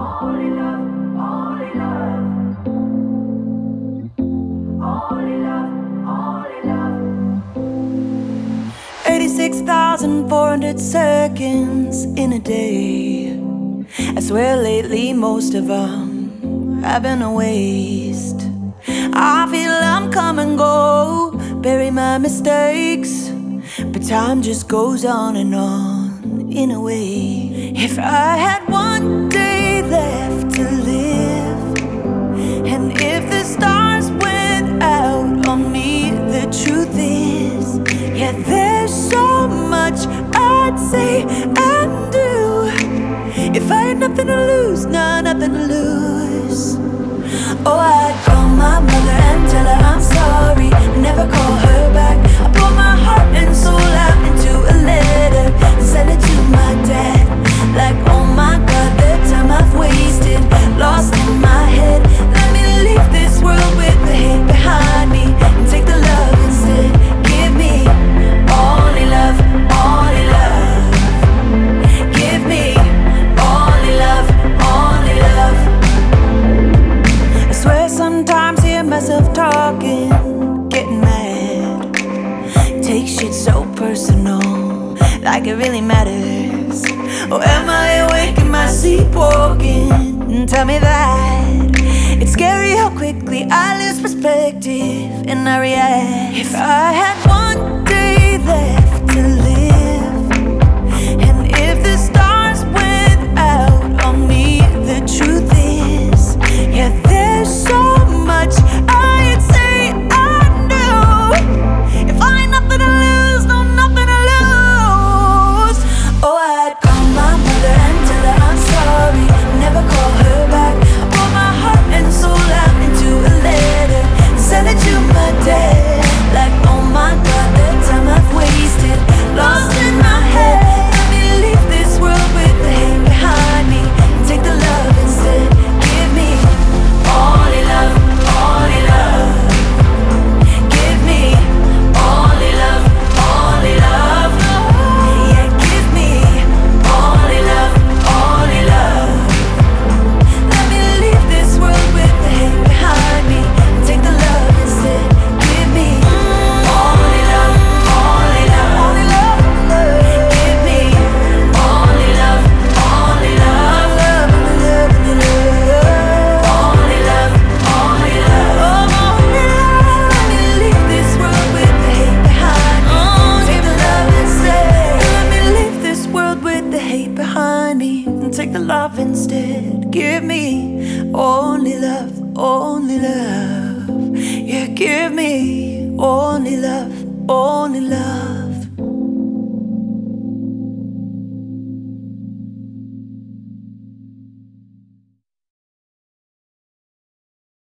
Only love, only love, only love, only love. 86,400 seconds in a day. I swear lately most of them have been a waste. I feel I'm come and go, bury my mistakes, but time just goes on and on in a way. If I had one day left to live, and if the stars went out on me, the truth is, yeah, there's so much I'd say and do if I had nothing to lose, nah, nothing to lose. Oh, I'd call my mother and tell her I'm sorry, never call her back. I pour my heart and soul out into a letter, send it to my dad. Like, oh my God, the time I've wasted, lost in my head. Let me leave this world with the hate behind me and take the love instead. Give me only love, only love. Give me only love, only love. I swear sometimes I hear myself talking, getting mad. Take shit so personal, like it really matters. Or am I awake, am I sleepwalking? Tell me that. It's scary how quickly I lose perspective and I react. If I had one day left to live, and if the stars went out on me, the truth is, yeah, there's so much I'd say I knew. If I ain't nothing to lose, no, nothing to lose. Oh, I'd call my mother and tell her I'm sorry, never call her back. I pour my heart and soul out into a letter, send it to my dad. Like, oh my God, the time I've wasted, lost in my head. Let me leave this world with the hate behind me and take the love instead. Give me only love, only love. Give me only love, only love. Yeah, give me only love, only love. Let me leave this world with the hate behind me and take the love instead. Give me only love, only love, only love. Give me only love, only love, love, love, love. Only love, only love, only love. Let me leave this world with the hate behind me. Take the love instead. Let me leave this world with the hate behind me and take the love instead. Give me only love, only love. Yeah, give me only love, only love.